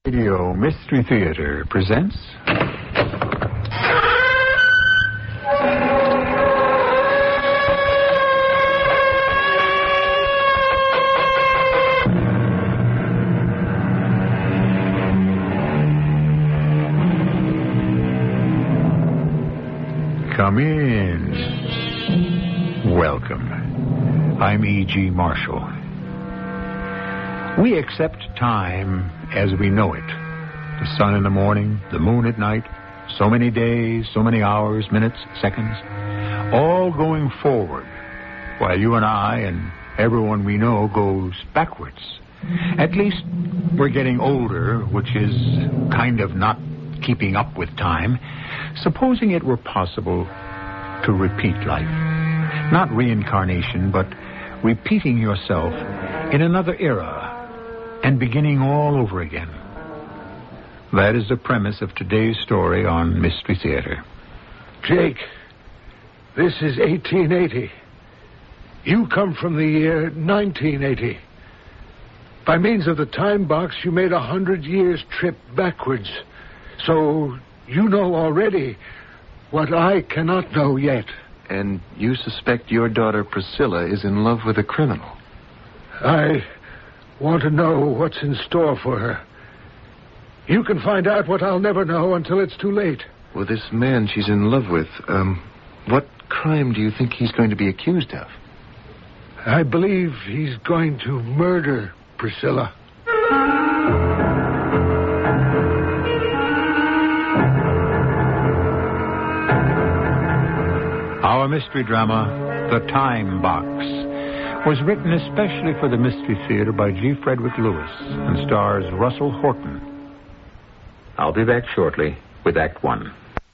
Radio Mystery Theater presents... Come in. Welcome. I'm E.G. Marshall. We accept time as we know it. The sun in the morning, the moon at night, so many days, so many hours, minutes, seconds, all going forward, while you and I and everyone we know goes backwards. At least we're getting older, which is kind of not keeping up with time. Supposing it were possible to repeat life. Not reincarnation, but repeating yourself in another era and beginning all over again. That is the premise of today's story on Mystery Theater. Jake, this is 1880. You come from the year 1980. By means of the time box, you made 100 years trip backwards. So you know already what I cannot know yet. And you suspect your daughter Priscilla is in love with a criminal. I want to know what's in store for her. You can find out what I'll never know until it's too late. Well, this man she's in love with, what crime do you think he's going to be accused of? I believe he's going to murder Priscilla. Our mystery drama, The Time Box, was written especially for the Mystery Theater by G. Frederick Lewis and stars Russell Horton. I'll be back shortly with Act One.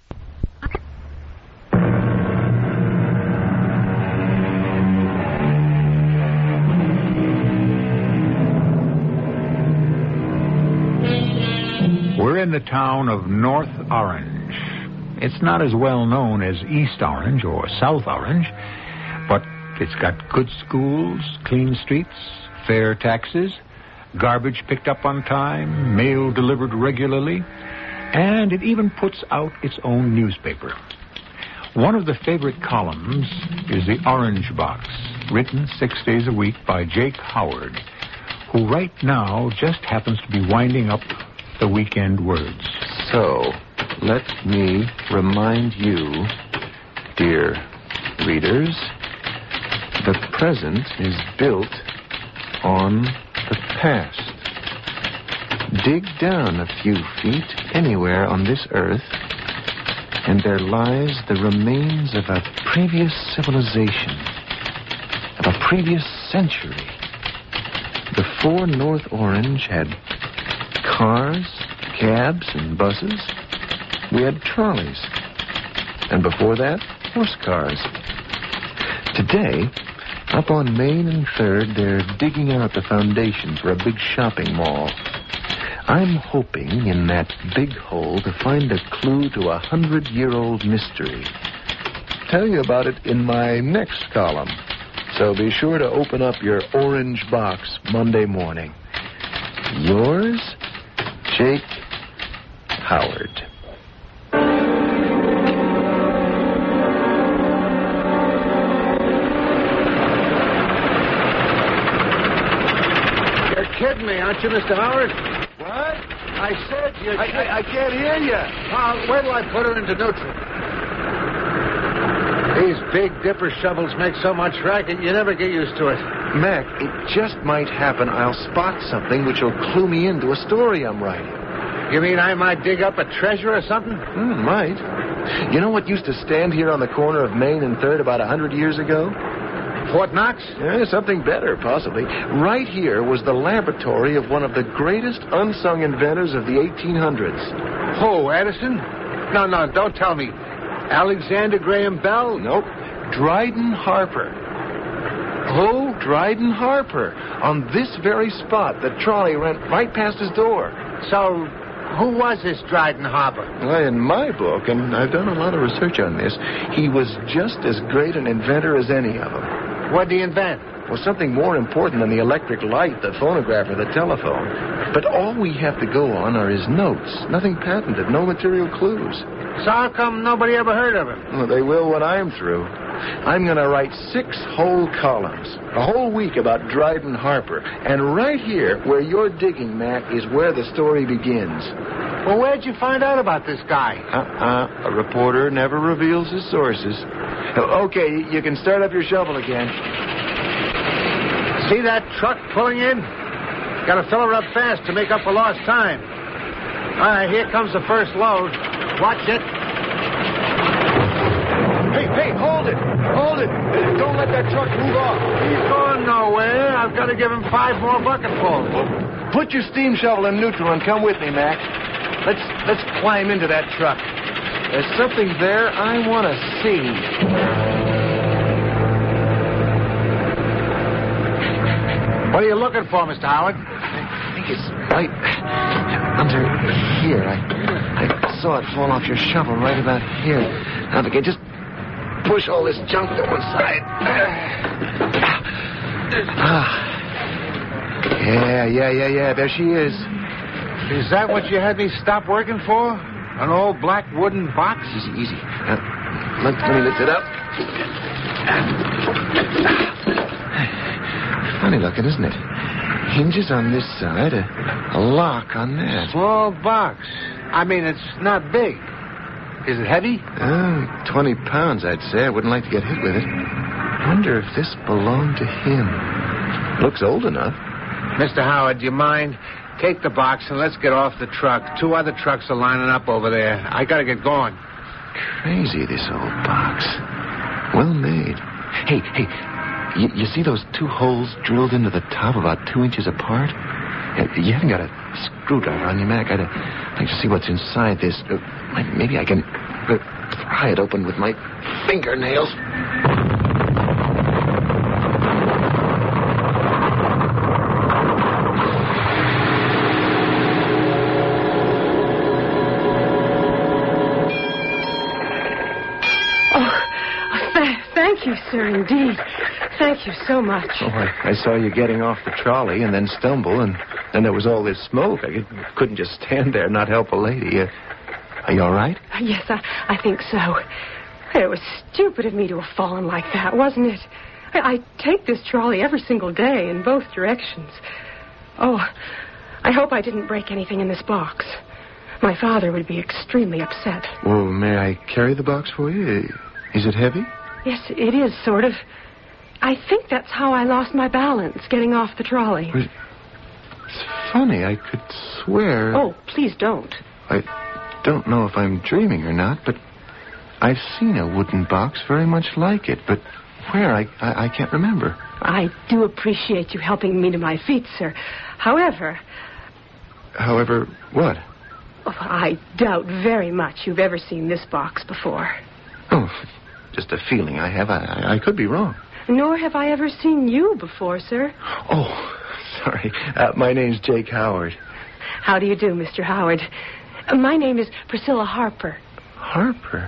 We're in the town of North Orange. It's not as well known as East Orange or South Orange, but it's got good schools, clean streets, fair taxes, garbage picked up on time, mail delivered regularly, and it even puts out its own newspaper. One of the favorite columns is the Orange Box, written 6 days a week by Jake Howard, who right now just happens to be winding up the weekend words. So, let me remind you, dear readers, the present is built on the past. Dig down a few feet anywhere on this earth, and there lies the remains of a previous civilization, of a previous century. Before North Orange had cars, cabs, and buses, we had trolleys. And before that, horse cars. Today, up on Main and 3rd, they're digging out the foundation for a big shopping mall. I'm hoping in that big hole to find a clue to a 100-year-old mystery. Tell you about it in my next column. So be sure to open up your Orange Box Monday morning. Yours, Jake Howard. You're kidding me, aren't you, Mr. Howard? What? I said you're kidding. I can't hear you. Where do I put her into neutral? These Big Dipper shovels make so much racket, you never get used to it. Mac, it just might happen I'll spot something which will clue me into a story I'm writing. You mean I might dig up a treasure or something? Might. You know what used to stand here on the corner of Main and 3rd about 100 years ago? Fort Knox? Yeah, something better, possibly. Right here was the laboratory of one of the greatest unsung inventors of the 1800s. Oh, Edison? No, don't tell me. Alexander Graham Bell? Nope. Dryden Harper. Who? Dryden Harper. On this very spot, the trolley ran right past his door. So, who was this Dryden Harper? Well, in my book, and I've done a lot of research on this, he was just as great an inventor as any of them. What'd he invent? Well, something more important than the electric light, the phonograph, or the telephone. But all we have to go on are his notes. Nothing patented, no material clues. So how come nobody ever heard of him? Well, they will when I'm through. I'm going to write 6 whole columns, a whole week about Dryden Harper. And right here, where you're digging, Mac, is where the story begins. Well, where'd you find out about this guy? A reporter never reveals his sources. Okay, you can start up your shovel again. See that truck pulling in? Got to fill her up fast to make up for lost time. All right, here comes the first load. Watch it. Hey, hold it. Hold it. Don't let that truck move off. He's going nowhere. I've got to give him 5 more bucketfuls. Put your steam shovel in neutral and come with me, Mac. Let's climb into that truck. There's something there I want to see. What are you looking for, Mr. Howard? I think it's right under here. I saw it fall off your shovel right about here. Now, if I could just push all this junk to one side. Yeah. There she is. Is that what you had me stop working for? An old black wooden box? Easy. Let me lift it up. Funny looking, isn't it? Hinges on this side, a lock on that. Small box. I mean, it's not big. Is it heavy? 20 pounds, I'd say. I wouldn't like to get hit with it. Wonder if this belonged to him. Looks old enough. Mr. Howard, do you mind? Take the box and let's get off the truck. 2 other trucks are lining up over there. I got to get going. Crazy, this old box. Well made. Hey, you see those 2 holes drilled into the top about 2 inches apart? You haven't got a screwdriver on you, Mac. I'd like to see what's inside this. Maybe I can pry it open with my fingernails. Thank you, sir, indeed. Thank you so much. Oh, I saw you getting off the trolley and then stumble, and then there was all this smoke. I couldn't just stand there and not help a lady. Are you all right? Yes, I think so. It was stupid of me to have fallen like that, wasn't it? I take this trolley every single day in both directions. Oh, I hope I didn't break anything in this box. My father would be extremely upset. Well, may I carry the box for you? Is it heavy? Yes, it is, sort of. I think that's how I lost my balance, getting off the trolley. It's funny. I could swear... Oh, please don't. I don't know if I'm dreaming or not, but I've seen a wooden box very much like it. But where? I can't remember. I do appreciate you helping me to my feet, sir. However... However, what? Oh, I doubt very much you've ever seen this box before. Oh, just a feeling I have. I could be wrong. Nor have I ever seen you before, sir. Oh, sorry. My name's Jake Howard. How do you do, Mr. Howard? My name is Priscilla Harper. Harper?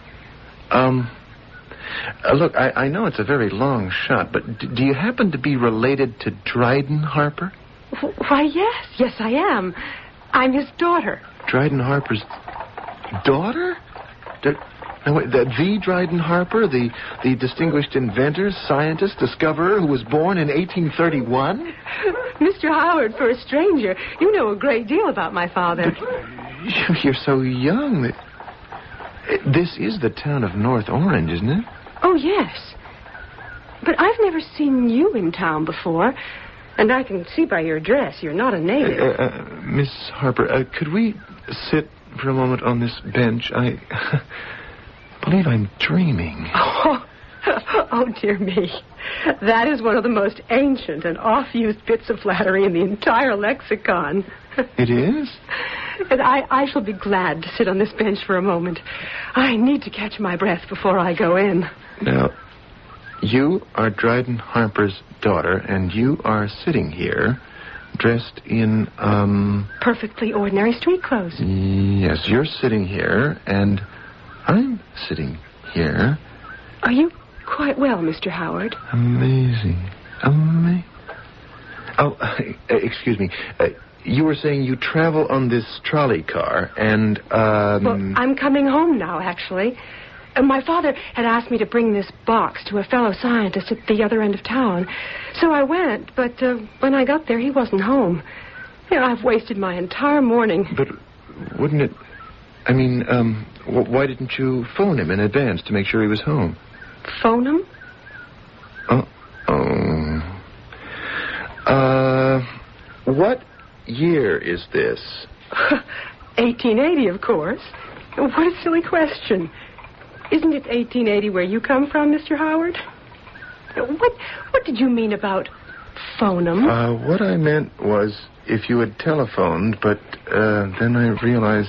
Look, I know it's a very long shot, but do you happen to be related to Dryden Harper? Why, yes. Yes, I am. I'm his daughter. Dryden Harper's daughter? No, wait, the Dryden Harper, the distinguished inventor, scientist, discoverer who was born in 1831? Mr. Howard, for a stranger, you know a great deal about my father. But you're so young. This is the town of North Orange, isn't it? Oh, yes. But I've never seen you in town before, and I can see by your dress you're not a native. Miss Harper, could we sit for a moment on this bench? I believe I'm dreaming. Oh, dear me. That is one of the most ancient and oft-used bits of flattery in the entire lexicon. It is? And I shall be glad to sit on this bench for a moment. I need to catch my breath before I go in. Now, you are Dryden Harper's daughter, and you are sitting here dressed in, perfectly ordinary street clothes. Yes, you're sitting here, and I'm sitting here. Are you quite well, Mr. Howard? Amazing. Excuse me. You were saying you travel on this trolley car, and, Well, I'm coming home now, actually. My father had asked me to bring this box to a fellow scientist at the other end of town. So I went, but when I got there, he wasn't home. I've wasted my entire morning. But wouldn't it... I mean, why didn't you phone him in advance to make sure he was home? Phone him? What year is this? 1880, of course. What a silly question. Isn't it 1880 where you come from, Mr. Howard? What did you mean about phone him? What I meant was if you had telephoned, but then I realized...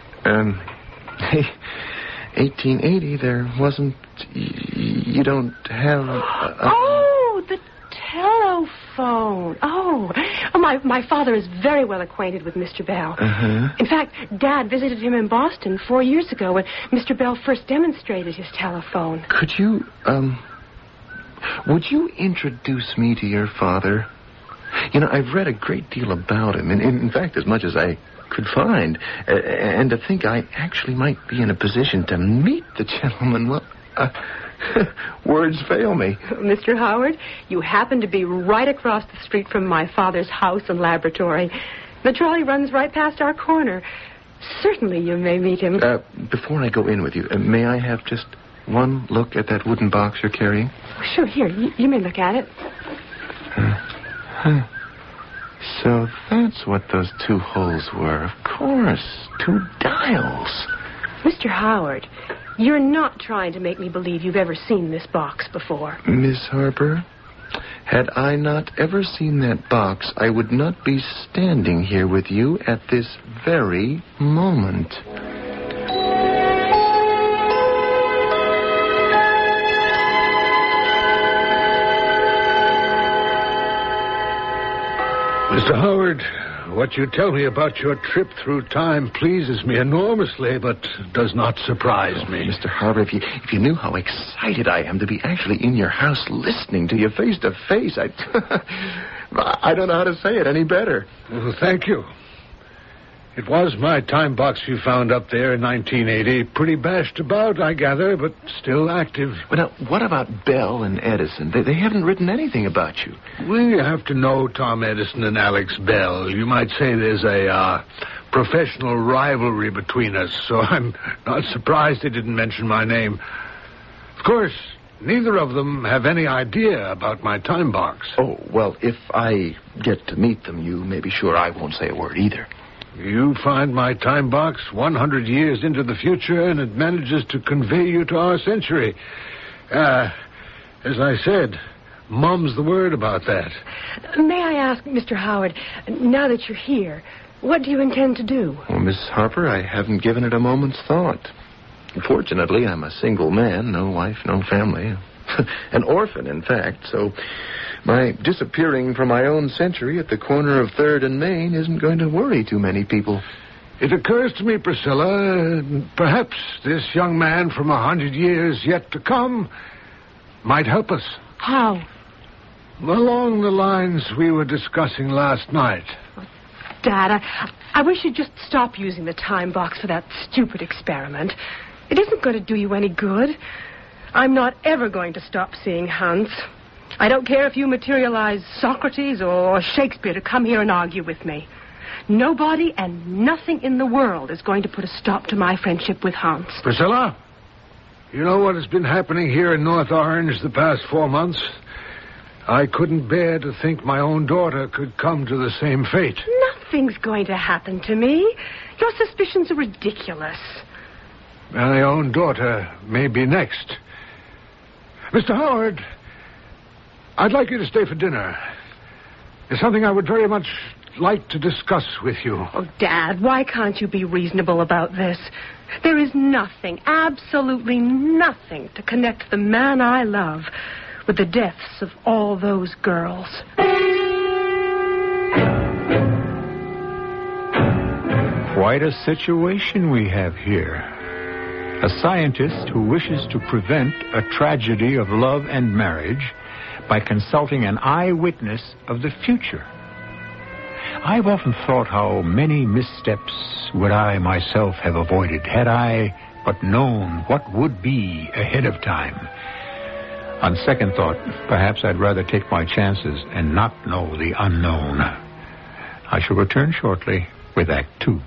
1880, there wasn't... You don't have... Oh, the telephone. Oh, my father is very well acquainted with Mr. Bell. Uh-huh. In fact, Dad visited him in Boston 4 years ago when Mr. Bell first demonstrated his telephone. Could you, would you introduce me to your father? I've read a great deal about him, and in fact, as much as I could find. And to think I actually might be in a position to meet the gentleman, well, words fail me. Mr. Howard, you happen to be right across the street from my father's house and laboratory. The trolley runs right past our corner. Certainly you may meet him. Before I go in with you, may I have just one look at that wooden box you're carrying? Sure, here, you may look at it. So that's what those two holes were. Of course, two dials. Mr. Howard, you're not trying to make me believe you've ever seen this box before. Miss Harper, had I not ever seen that box, I would not be standing here with you at this very moment. Mr. Howard, what you tell me about your trip through time pleases me enormously, but does not surprise me. Mr. Harper, if you knew how excited I am to be actually in your house listening to you face to face, I don't know how to say it any better. Well, thank you. It was my time box you found up there in 1980. Pretty bashed about, I gather, but still active. Well, now, what about Bell and Edison? They haven't written anything about you. We have to know Tom Edison and Alex Bell. You might say there's a professional rivalry between us, so I'm not surprised they didn't mention my name. Of course, neither of them have any idea about my time box. Oh, well, if I get to meet them, you may be sure I won't say a word either. You find my time box 100 years into the future, and it manages to convey you to our century. As I said, Mom's the word about that. May I ask, Mr. Howard, now that you're here, what do you intend to do? Well, Miss Harper, I haven't given it a moment's thought. Fortunately, I'm a single man, no wife, no family. An orphan, in fact, so my disappearing from my own century at the corner of 3rd and Main isn't going to worry too many people. It occurs to me, Priscilla, perhaps this young man from 100 years yet to come might help us. How? Along the lines we were discussing last night. Dad, I wish you'd just stop using the time box for that stupid experiment. It isn't going to do you any good. I'm not ever going to stop seeing Hans. I don't care if you materialize Socrates or Shakespeare to come here and argue with me. Nobody and nothing in the world is going to put a stop to my friendship with Hans. Priscilla, you know what has been happening here in North Orange the past 4 months? I couldn't bear to think my own daughter could come to the same fate. Nothing's going to happen to me. Your suspicions are ridiculous. My own daughter may be next. Mr. Howard, I'd like you to stay for dinner. There's something I would very much like to discuss with you. Oh, Dad, why can't you be reasonable about this? There is nothing, absolutely nothing, to connect the man I love with the deaths of all those girls. Quite a situation we have here. A scientist who wishes to prevent a tragedy of love and marriage by consulting an eyewitness of the future. I've often thought how many missteps would I myself have avoided had I but known what would be ahead of time. On second thought, perhaps I'd rather take my chances and not know the unknown. I shall return shortly with Act 2.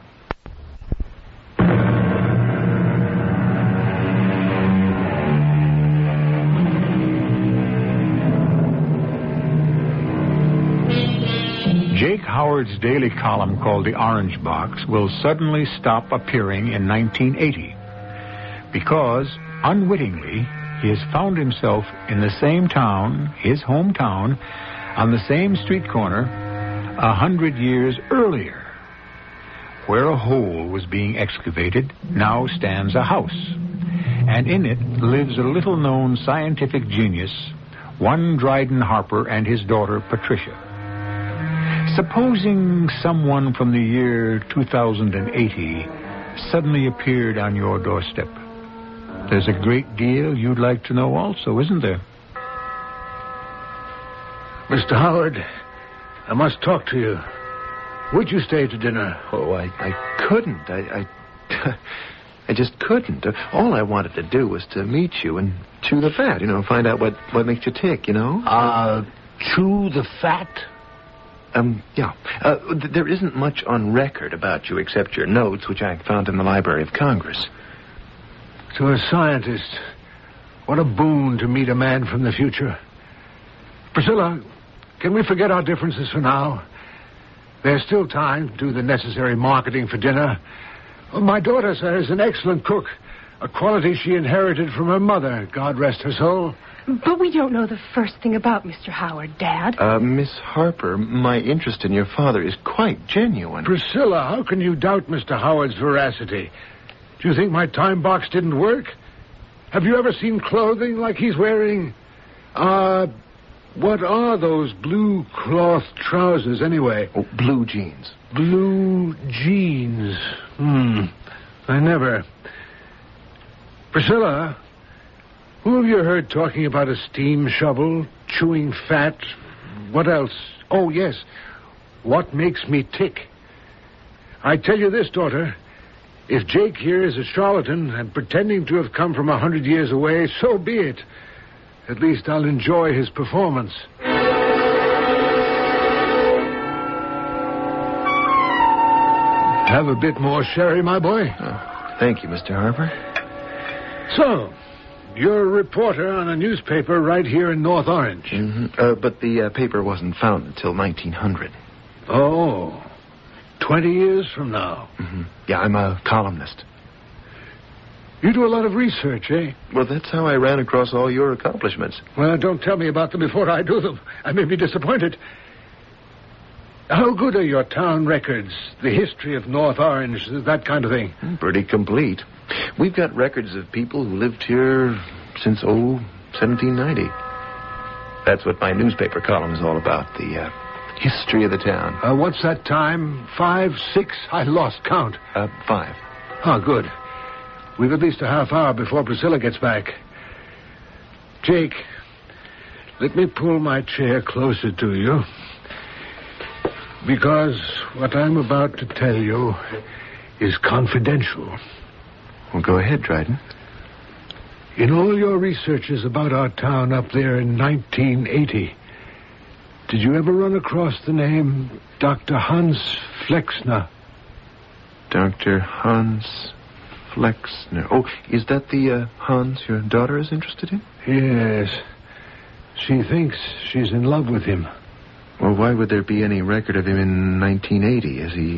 Jake Howard's daily column called The Orange Box will suddenly stop appearing in 1980 because, unwittingly, he has found himself in the same town, his hometown, on the same street corner 100 years earlier. Where a hole was being excavated, now stands a house, and in it lives a little-known scientific genius, one Dryden Harper and his daughter Patricia. Supposing someone from the year 2080 suddenly appeared on your doorstep. There's a great deal you'd like to know also, isn't there? Mr. Howard, I must talk to you. Would you stay to dinner? Oh, I couldn't. I just couldn't. All I wanted to do was to meet you and chew the fat, find out what makes you tick, Chew the fat? Yeah. There isn't much on record about you except your notes, which I found in the Library of Congress. To a scientist, what a boon to meet a man from the future. Priscilla, can we forget our differences for now? There's still time to do the necessary marketing for dinner. My daughter, sir, is an excellent cook, a quality she inherited from her mother, God rest her soul. But we don't know the first thing about Mr. Howard, Dad. Miss Harper, my interest in your father is quite genuine. Priscilla, how can you doubt Mr. Howard's veracity? Do you think my time box didn't work? Have you ever seen clothing like he's wearing? What are those blue cloth trousers, anyway? Oh, blue jeans. Blue jeans. I never... Priscilla... Who have you heard talking about a steam shovel, chewing fat? What else? Oh, yes. What makes me tick? I tell you this, daughter. If Jake here is a charlatan and pretending to have come from 100 years away, so be it. At least I'll enjoy his performance. Have a bit more sherry, my boy? Oh, thank you, Mr. Harper. So... You're a reporter on a newspaper right here in North Orange. Mm-hmm. But the paper wasn't found until 1900. Oh, 20 years from now. Mm-hmm. Yeah, I'm a columnist. You do a lot of research, eh? Well, that's how I ran across all your accomplishments. Well, don't tell me about them before I do them. I may be disappointed. How good are your town records? The history of North Orange, that kind of thing? Pretty complete. We've got records of people who lived here since, 1790. That's what my newspaper column is all about, the history of the town. What's that time? 5, 6? I lost count. 5. Oh, good. We've at least a half hour before Priscilla gets back. Jake, let me pull my chair closer to you. Because what I'm about to tell you is confidential. Well, go ahead, Dryden. In all your researches about our town up there in 1980, did you ever run across the name Dr. Hans Flexner? Dr. Hans Flexner. Oh, is that the Hans your daughter is interested in? Yes. She thinks she's in love with him. Well, why would there be any record of him in 1980?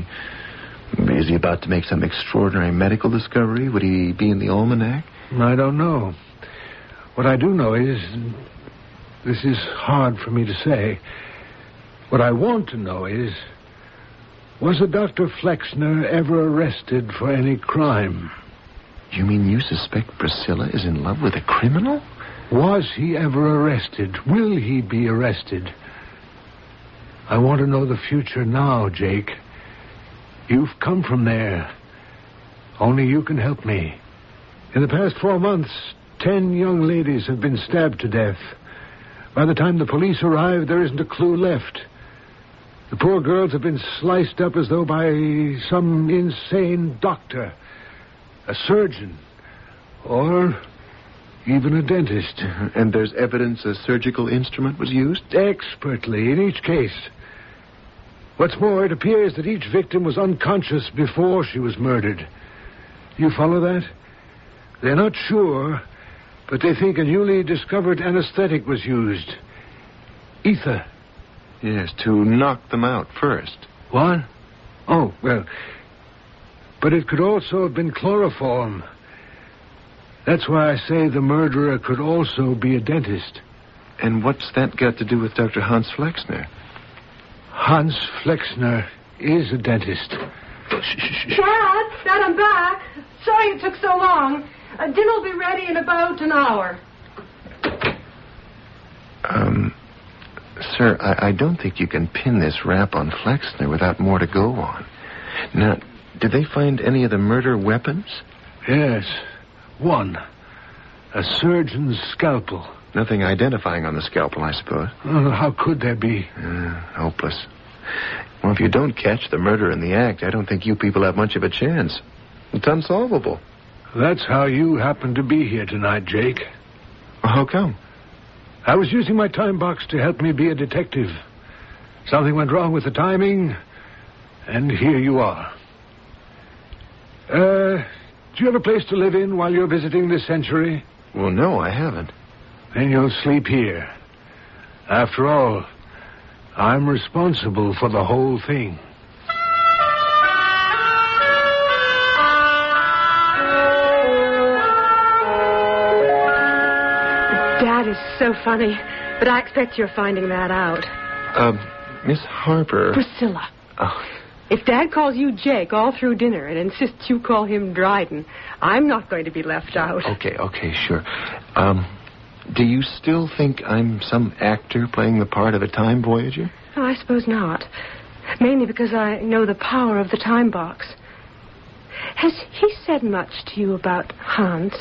Is he about to make some extraordinary medical discovery? Would he be in the almanac? I don't know. What I do know is... This is hard for me to say. What I want to know is... Was a Dr. Flexner ever arrested for any crime? You mean you suspect Priscilla is in love with a criminal? Was he ever arrested? Will he be arrested? I want to know the future now, Jake. You've come from there. Only you can help me. In the past 4 months, 10 young ladies have been stabbed to death. By the time the police arrive, there isn't a clue left. The poor girls have been sliced up as though by some insane doctor, a surgeon, or even a dentist. And there's evidence a surgical instrument was used? Expertly in each case. What's more, it appears that each victim was unconscious before she was murdered. You follow that? They're not sure, but they think a newly discovered anesthetic was used. Ether. Yes, to knock them out first. What? Oh, well. But it could also have been chloroform. That's why I say the murderer could also be a dentist. And what's that got to do with Dr. Hans Flexner? Hans Flexner is a dentist. Dad, I'm back. Sorry it took so long. Dinner will be ready in about an hour. Sir, I don't think you can pin this rap on Flexner without more to go on. Now, did they find any of the murder weapons? Yes. One. A surgeon's scalpel. Nothing identifying on the scalpel, I suppose. How could there be? Hopeless. Well, if you don't catch the murder in the act, I don't think you people have much of a chance. It's unsolvable. That's how you happen to be here tonight, Jake. How come? I was using my time box to help me be a detective. Something went wrong with the timing, and here you are. Do you have a place to live in while you're visiting this century? Well, no, I haven't. Then you'll sleep here. After all, I'm responsible for the whole thing. Dad is so funny, but I expect you're finding that out. Miss Harper. Priscilla. Oh. If Dad calls you Jake all through dinner and insists you call him Dryden, I'm not going to be left out. Okay, sure. Do you still think I'm some actor playing the part of a time voyager? Oh, I suppose not. Mainly because I know the power of the time box. Has he said much to you about Hans?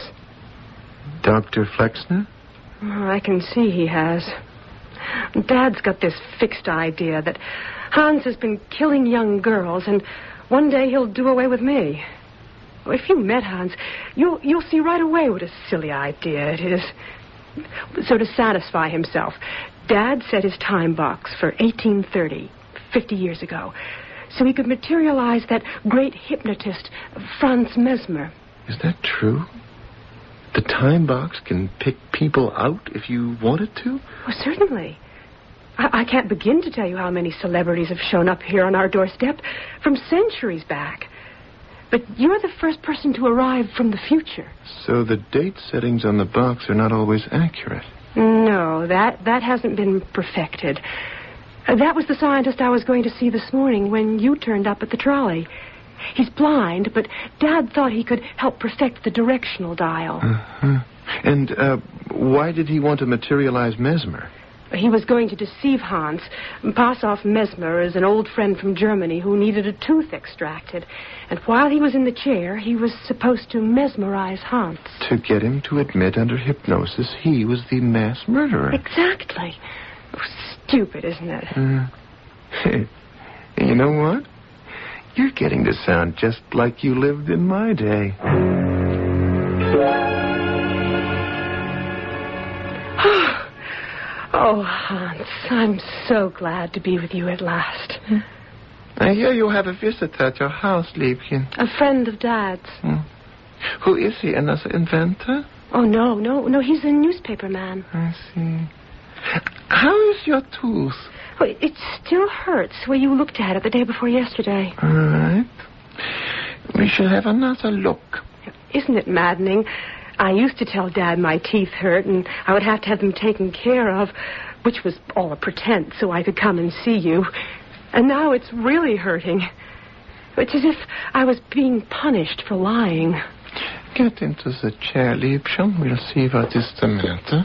Dr. Flexner? Oh, I can see he has. Dad's got this fixed idea that Hans has been killing young girls, and one day he'll do away with me. If you met Hans, you'll see right away what a silly idea it is. So to satisfy himself, Dad set his time box for 1830, 50 years ago, so he could materialize that great hypnotist, Franz Mesmer. Is that true? The time box can pick people out if you want it to? Well, certainly. I can't begin to tell you how many celebrities have shown up here on our doorstep from centuries back. But you're the first person to arrive from the future. So the date settings on the box are not always accurate? No, that hasn't been perfected. That was the scientist I was going to see this morning when you turned up at the trolley. He's blind, but Dad thought he could help perfect the directional dial. Uh-huh. And why did he want to materialize Mesmer? He was going to deceive Hans, pass off Mesmer as an old friend from Germany who needed a tooth extracted. And while he was in the chair, he was supposed to mesmerize Hans. To get him to admit under hypnosis he was the mass murderer. Exactly. Oh, stupid, isn't it? You know what? You're getting to sound just like you lived in my day. Oh, Hans, I'm so glad to be with you at last. I hear you have a visitor at your house, Liebchen. A friend of Dad's. Who is he, another inventor? Oh, no, he's a newspaper man. I see. How is your tooth? Oh, it still hurts where you looked at it the day before yesterday. All right. We shall have another look. Isn't it maddening? I used to tell Dad my teeth hurt, and I would have to have them taken care of, which was all a pretense so I could come and see you. And now it's really hurting. It's as if I was being punished for lying. Get into the chair, Liebchen. We'll see what is the matter.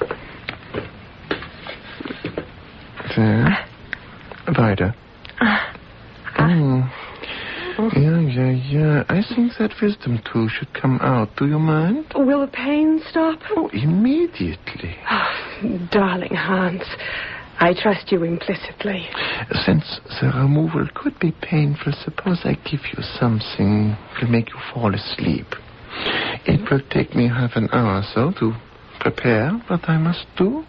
There. Weiter. Yeah. I think that wisdom tooth should come out. Do you mind? Will the pain stop? Oh, immediately. Oh, darling Hans, I trust you implicitly. Since the removal could be painful, suppose I give you something to make you fall asleep. It will take me half an hour or so to prepare what I must do.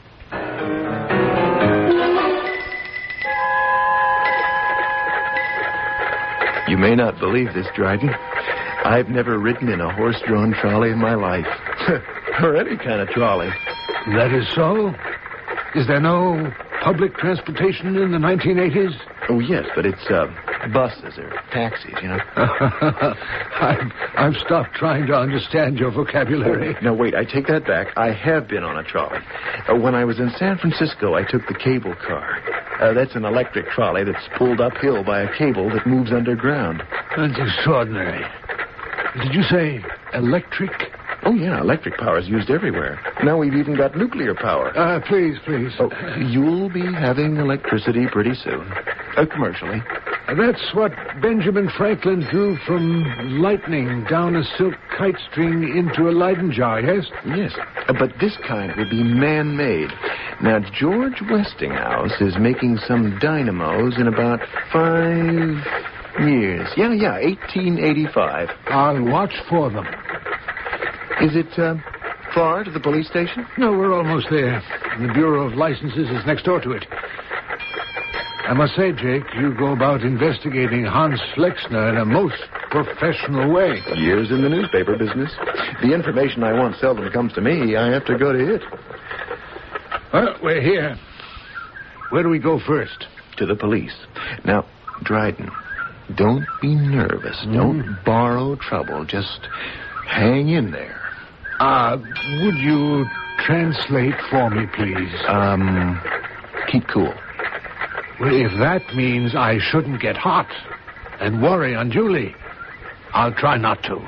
You may not believe this, Dryden. I've never ridden in a horse-drawn trolley in my life. Or any kind of trolley. That is so? Is there no public transportation in the 1980s? Oh, yes, but it's buses or taxis, you know. I've stopped trying to understand your vocabulary. No, wait, I take that back. I have been on a trolley. When I was in San Francisco, I took the cable car. That's an electric trolley that's pulled uphill by a cable that moves underground. That's extraordinary. Did you say electric? Oh, yeah, electric power is used everywhere. Now we've even got nuclear power. Please. Oh, you'll be having electricity pretty soon. Commercially. That's what Benjamin Franklin drew from lightning down a silk kite string into a Leyden jar, yes? Yes, but this kind will be man-made. Now, George Westinghouse is making some dynamos in about 5 years. Yeah, 1885. I'll watch for them. Is it far to the police station? No, we're almost there. The Bureau of Licenses is next door to it. I must say, Jake, you go about investigating Hans Flexner in a most professional way. Years in the newspaper business. The information I want seldom comes to me. I have to go to it. Well, we're here. Where do we go first? To the police. Now, Dryden, don't be nervous. Don't borrow trouble. Just hang in there. Would you translate for me, please? Keep cool. Well, if that means I shouldn't get hot and worry unduly, I'll try not to.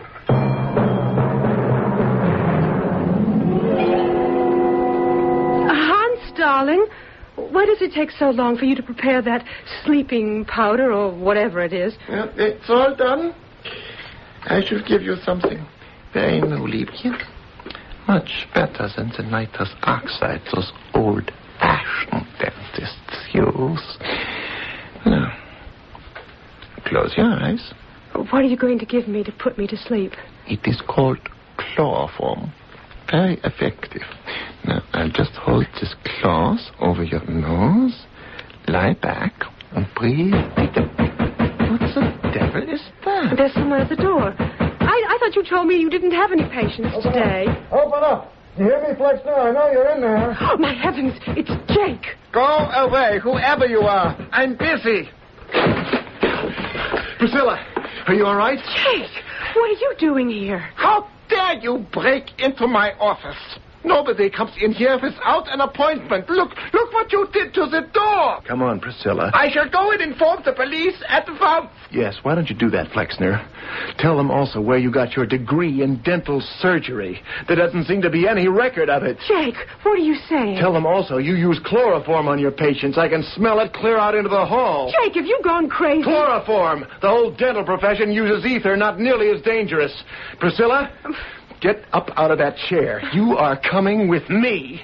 Hans, darling, why does it take so long for you to prepare that sleeping powder or whatever it is? It's all done. I should give you something very new, Liebchen. Much better than the nitrous oxide those old-fashioned dentists use. Now, close your eyes. What are you going to give me to put me to sleep? It is called chloroform. Very effective. Now, I'll just hold this cloth over your nose, lie back, and breathe. What the devil is that? There's someone at the door. I thought you told me you didn't have any patients today. Open up. You hear me, Flexner? I know you're in there. Oh, my heavens, it's Jake. Go away, whoever you are. I'm busy. Priscilla, are you all right? Jake, what are you doing here? How dare you break into my office? Nobody comes in here without an appointment. Look what you did to the door. Come on, Priscilla. I shall go and inform the police at once. Yes, why don't you do that, Flexner? Tell them also where you got your degree in dental surgery. There doesn't seem to be any record of it. Jake, what are you saying? Tell them also you use chloroform on your patients. I can smell it clear out into the hall. Jake, have you gone crazy? Chloroform. The whole dental profession uses ether, not nearly as dangerous. Priscilla, get up out of that chair. You are coming with me.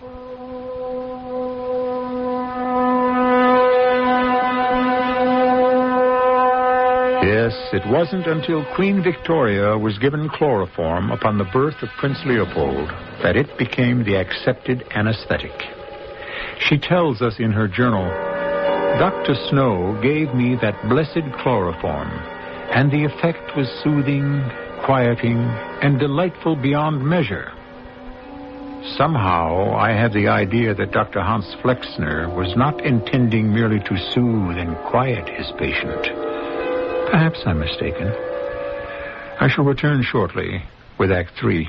Yes, it wasn't until Queen Victoria was given chloroform upon the birth of Prince Leopold that it became the accepted anesthetic. She tells us in her journal, Dr. Snow gave me that blessed chloroform, and the effect was soothing, quieting, and delightful beyond measure. Somehow, I have the idea that Dr. Hans Flexner was not intending merely to soothe and quiet his patient. Perhaps I'm mistaken. I shall return shortly with Act 3.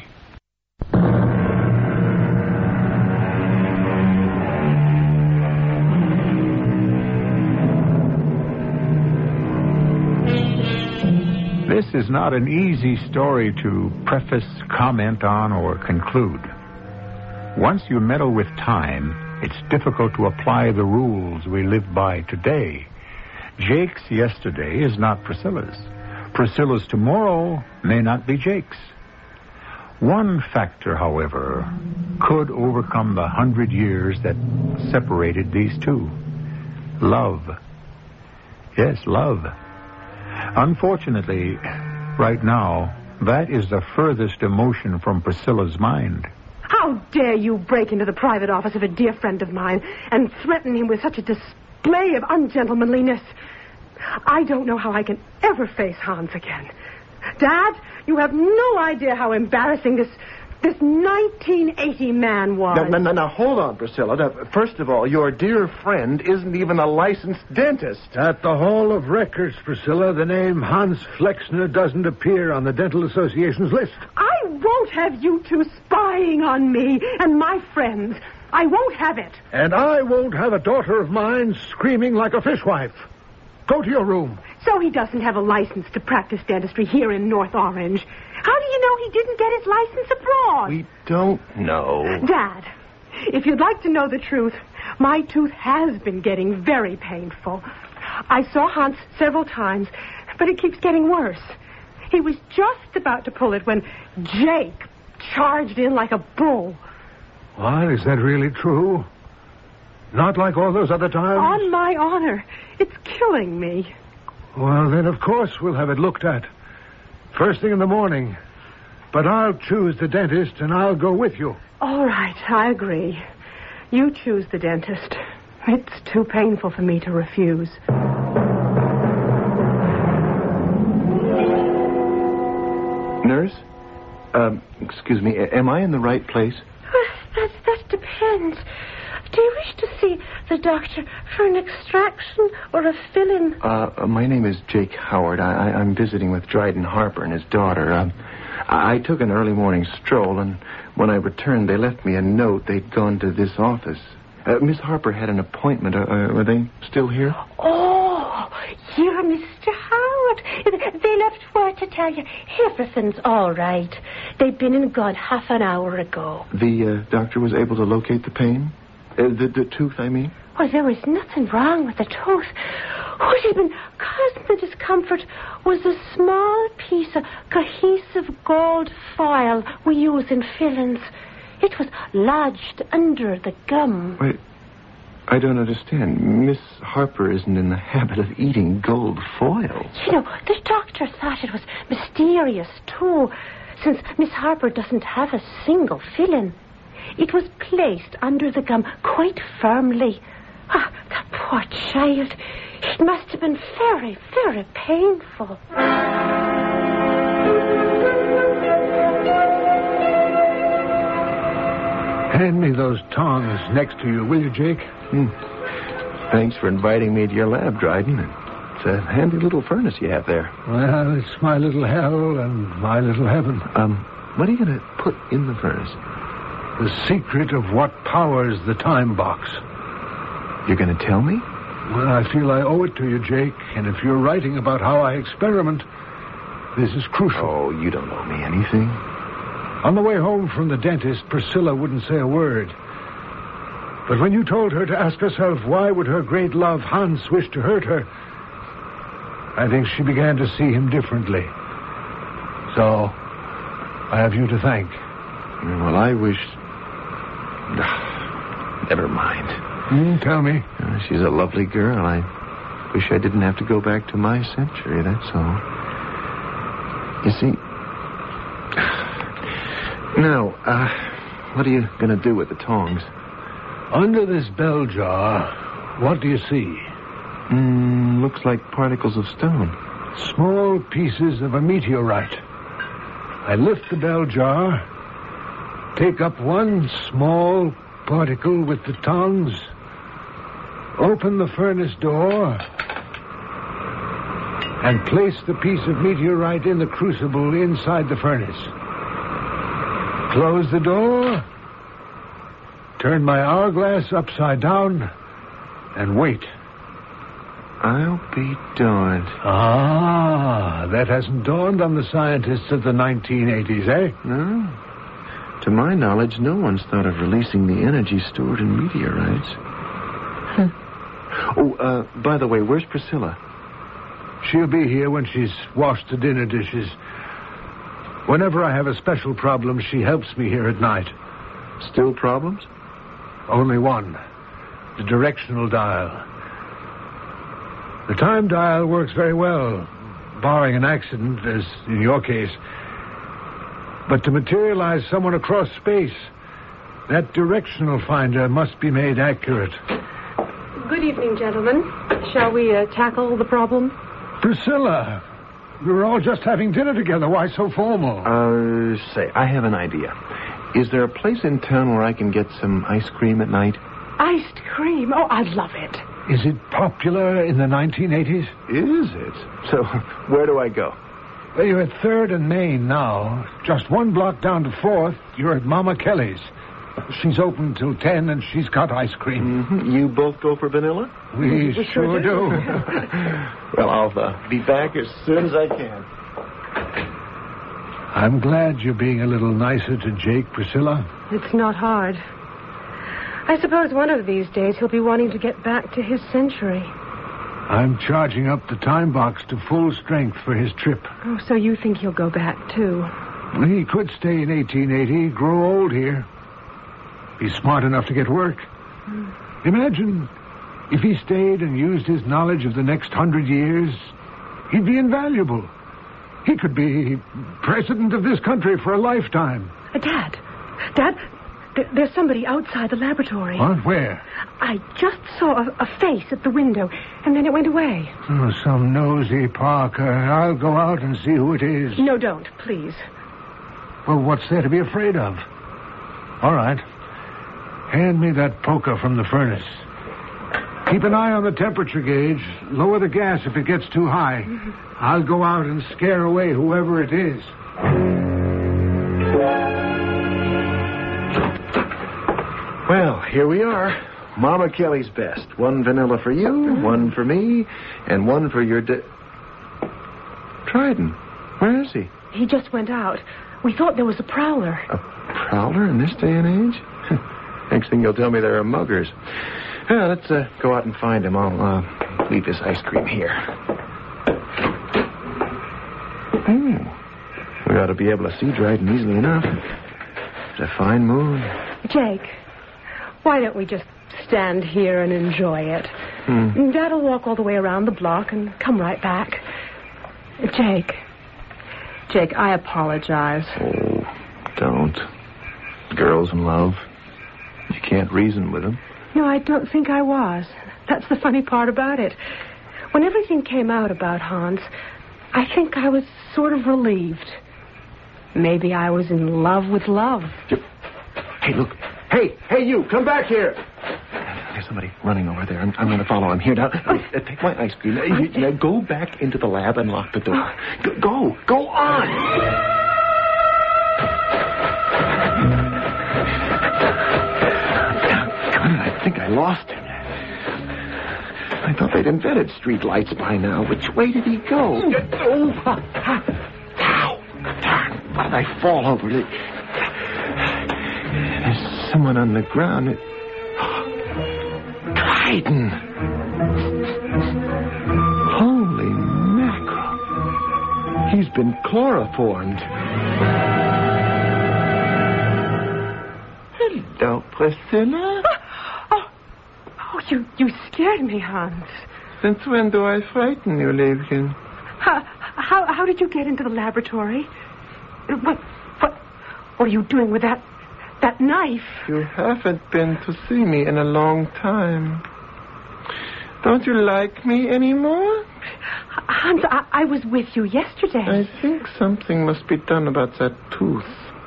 This is not an easy story to preface, comment on, or conclude. Once you meddle with time, it's difficult to apply the rules we live by today. Jake's yesterday is not Priscilla's. Priscilla's tomorrow may not be Jake's. One factor, however, could overcome the 100 years that separated these two. Love. Yes, love. Unfortunately, right now, that is the furthest emotion from Priscilla's mind. How dare you break into the private office of a dear friend of mine and threaten him with such a display of ungentlemanliness? I don't know how I can ever face Hans again. Dad, you have no idea how embarrassing this 1980 man was. Now, hold on, Priscilla. Now, first of all, your dear friend isn't even a licensed dentist. At the Hall of Records, Priscilla, the name Hans Flexner doesn't appear on the Dental Association's list. I won't have you two spying on me and my friends. I won't have it. And I won't have a daughter of mine screaming like a fishwife. Go to your room. So he doesn't have a license to practice dentistry here in North Orange. How do you know he didn't get his license abroad? We don't know. Dad, if you'd like to know the truth, my tooth has been getting very painful. I saw Hans several times, but it keeps getting worse. He was just about to pull it when Jake charged in like a bull. What? Is that really true? Not like all those other times? On my honor, it's killing me. Well, then, of course, we'll have it looked at. First thing in the morning. But I'll choose the dentist, and I'll go with you. All right, I agree. You choose the dentist. It's too painful for me to refuse. Nurse? Excuse me, am I in the right place? That depends. Do you wish to see the doctor for an extraction or a fill-in? My name is Jake Howard. I'm visiting with Dryden Harper and his daughter. I took an early morning stroll, and when I returned, they left me a note. They'd gone to this office. Miss Harper had an appointment. Are they still here? Oh, you're Mr. Howard. They left word to tell you everything's all right. They've been and gone half an hour ago. The doctor was able to locate the pain? The tooth, I mean? Well, there was nothing wrong with the tooth. What had been causing the discomfort was a small piece of cohesive gold foil we use in fillings. It was lodged under the gum. Wait, I don't understand. Miss Harper isn't in the habit of eating gold foil. You know, the doctor thought it was mysterious, too, since Miss Harper doesn't have a single filling. It was placed under the gum quite firmly. Ah, that poor child. It must have been very, very painful. Hand me those tongs next to you, will you, Jake? Thanks for inviting me to your lab, Dryden. It's a handy little furnace you have there. Well, it's my little hell and my little heaven. What are you going to put in the furnace? The secret of what powers the time box. You're going to tell me? Well, I feel I owe it to you, Jake. And if you're writing about how I experiment, this is crucial. Oh, you don't owe me anything. On the way home from the dentist, Priscilla wouldn't say a word. But when you told her to ask herself why would her great love, Hans, wish to hurt her, I think she began to see him differently. So, I have you to thank. Well, I wish... Never mind. Tell me. She's a lovely girl. I wish I didn't have to go back to my century, that's all. You see... Now, what are you going to do with the tongs? Under this bell jar, what do you see? Looks like particles of stone. Small pieces of a meteorite. I lift the bell jar, take up one small particle with the tongs, open the furnace door, and place the piece of meteorite in the crucible inside the furnace. Close the door, turn my hourglass upside down, and wait. I'll be darned. Ah, that hasn't dawned on the scientists of the 1980s, eh? No. To my knowledge, no one's thought of releasing the energy stored in meteorites. Oh, by the way, where's Priscilla? She'll be here when she's washed the dinner dishes. Whenever I have a special problem, she helps me here at night. Still problems? Only one. The directional dial. The time dial works very well, barring an accident, as in your case. But to materialize someone across space, that directional finder must be made accurate. Good evening, gentlemen. Shall we tackle the problem? Priscilla, we were all just having dinner together. Why so formal? Say, I have an idea. Is there a place in town where I can get some ice cream at night? Iced cream? Oh, I'd love it. Is it popular in the 1980s? Is it? So, where do I go? Well, you're at 3rd and Main now. Just one block down to 4th, you're at Mama Kelly's. She's open till 10, and she's got ice cream. Mm-hmm. You both go for vanilla? We sure do. Well, I'll be back as soon as I can. I'm glad you're being a little nicer to Jake, Priscilla. It's not hard. I suppose one of these days he'll be wanting to get back to his century. I'm charging up the time box to full strength for his trip. Oh, so you think he'll go back, too? He could stay in 1880, grow old here. Be smart enough to get work. Imagine if he stayed and used his knowledge of the next 100 years. He'd be invaluable. He could be president of this country for a lifetime. Dad, there's somebody outside the laboratory. What? Where? I just saw a face at the window, and then it went away. Oh, some nosy Parker. I'll go out and see who it is. No, don't, please. Well, what's there to be afraid of? All right. Hand me that poker from the furnace. Keep an eye on the temperature gauge. Lower the gas if it gets too high. I'll go out and scare away whoever it is. Well, here we are. Mama Kelly's best. One vanilla for you, one for me, and one for your... Dryden. Where is he? He just went out. We thought there was a prowler. A prowler in this day and age? Next thing you'll tell me there are muggers. Well, let's go out and find him. I'll leave this ice cream here. We ought to be able to see Dryden easily enough. It's a fine moon. Jake, why don't we just stand here and enjoy it? Dad'll walk all the way around the block and come right back. Jake, I apologize. Oh, don't. Girls in love. You can't reason with them. No, I don't think I was. That's the funny part about it. When everything came out about Hans, I think I was sort of relieved. Maybe I was in love with love. Hey, look. Hey, you, come back here. There's somebody running over there. I'm going to follow him. Here, now, take my ice cream. Now, go back into the lab and lock the door. Go on. I think I lost him. I thought they'd invented street lights by now. Which way did he go? Ow! Darn, why did I fall over? There's someone on the ground. Dryden! Holy mackerel. He's been chloroformed. Hello, Priscilla. You scared me, Hans. Since when do I frighten you, Liebchen? How did you get into the laboratory? What are you doing with that knife? You haven't been to see me in a long time. Don't you like me anymore? Hans, I was with you yesterday. I think something must be done about that tooth.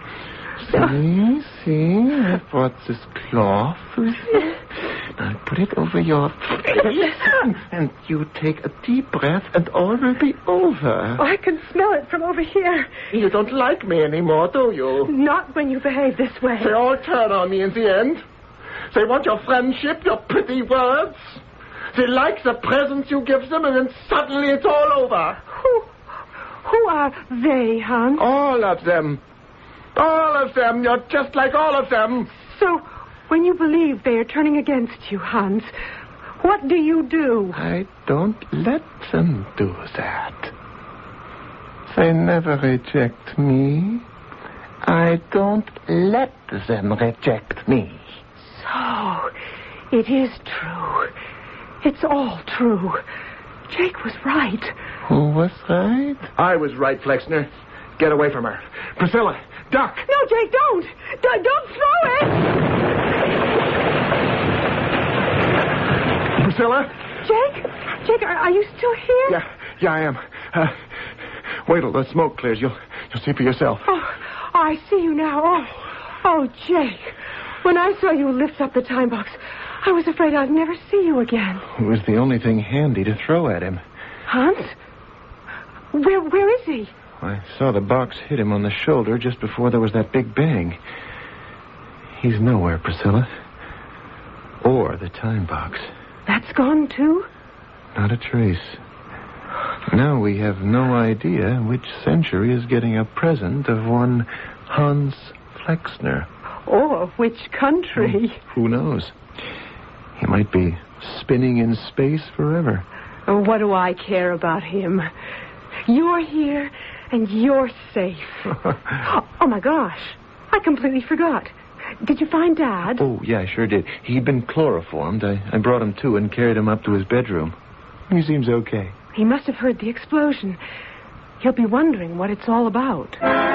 See, I brought this cloth with me. I'll put it over your face, and you take a deep breath, and all will be over. Oh, I can smell it from over here. You don't like me anymore, do you? Not when you behave this way. They all turn on me in the end. They want your friendship, your pretty words. They like the presents you give them, and then suddenly it's all over. Who are they, Hans? All of them. All of them. You're just like all of them. So, when you believe they are turning against you, Hans, What do you do? I don't let them do that. They never reject me. I don't let them reject me. So, it is true. It's all true. Jake was right. Who was right? I was right, Flexner. Get away from her. Priscilla, duck. No, Jake, don't. Don't throw it. Priscilla? Jake, are you still here? Yeah, I am. Wait till the smoke clears. You'll see for yourself. Oh, I see you now. Oh, Jake. When I saw you lift up the time box, I was afraid I'd never see you again. It was the only thing handy to throw at him. Hans? Where is he? I saw the box hit him on the shoulder just before there was that big bang. He's nowhere, Priscilla. Or the time box. That's gone, too? Not a trace. Now we have no idea which century is getting a present of one Hans Flexner. Or which country. Who knows? He might be spinning in space forever. What do I care about him? You're here, and you're safe. Oh, my gosh. I completely forgot. Did you find Dad? Oh, yeah, I sure did. He'd been chloroformed. I brought him to and carried him up to his bedroom. He seems okay. He must have heard the explosion. He'll be wondering what it's all about.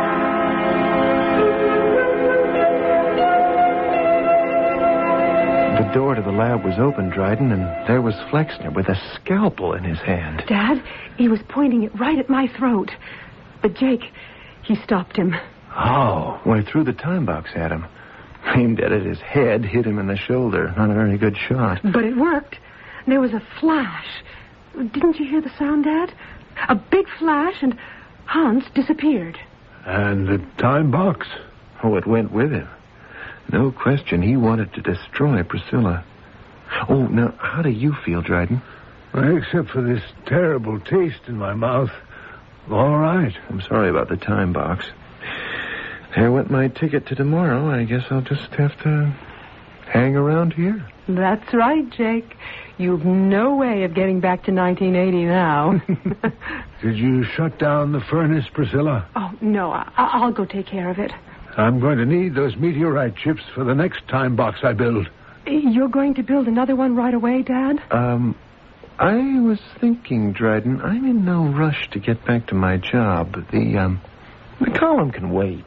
The door to the lab was open, Dryden, and there was Flexner with a scalpel in his hand. Dad, he was pointing it right at my throat. But Jake, he stopped him. Oh, well, he threw the time box at him. Aimed at it, his head hit him in the shoulder. Not a very good shot. But it worked. There was a flash. Didn't you hear the sound, Dad? A big flash, and Hans disappeared. And the time box? Oh, it went with him. No question, he wanted to destroy Priscilla. Oh, now, how do you feel, Dryden? Well, except for this terrible taste in my mouth. All right. I'm sorry about the time box. There went my ticket to tomorrow. I guess I'll just have to hang around here. That's right, Jake. You've no way of getting back to 1980 now. Did you shut down the furnace, Priscilla? Oh, no. I'll go take care of it. I'm going to need those meteorite chips for the next time box I build. You're going to build another one right away, Dad? I was thinking, Dryden, I'm in no rush to get back to my job. The column can wait.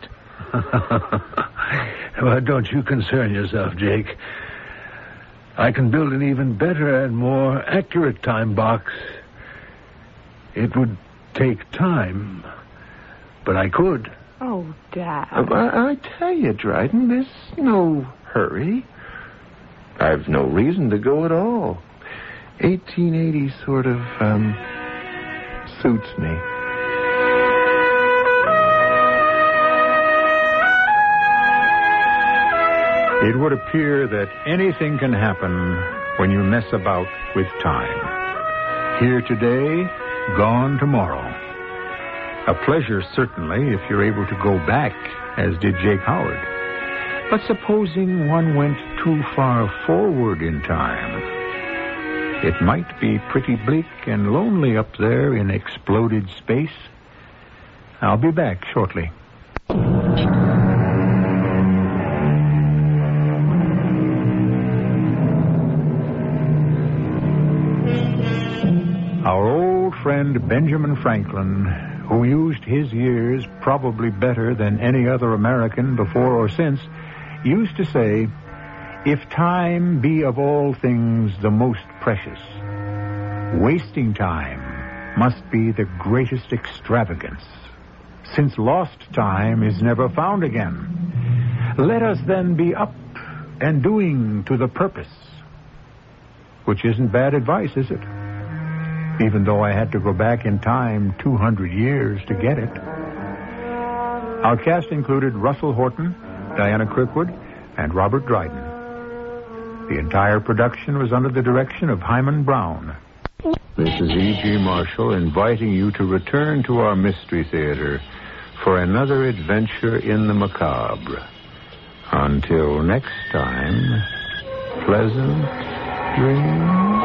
Well, don't you concern yourself, Jake. I can build an even better and more accurate time box. It would take time, but I could. Oh, Dad. I tell you, Dryden, there's no hurry. I've no reason to go at all. 1880 sort of, suits me. It would appear that anything can happen when you mess about with time. Here today, gone tomorrow. A pleasure, certainly, if you're able to go back, as did Jake Howard. But supposing one went too far forward in time, it might be pretty bleak and lonely up there in exploded space. I'll be back shortly. Our old friend Benjamin Franklin, who used his years probably better than any other American before or since, used to say, "If time be of all things the most precious, wasting time must be the greatest extravagance, since lost time is never found again. Let us then be up and doing to the purpose." Which isn't bad advice, is it? Even though I had to go back in time 200 years to get it. Our cast included Russell Horton, Diana Kirkwood, and Robert Dryden. The entire production was under the direction of Hyman Brown. This is E.G. Marshall inviting you to return to our Mystery Theater for another adventure in the macabre. Until next time, pleasant dreams.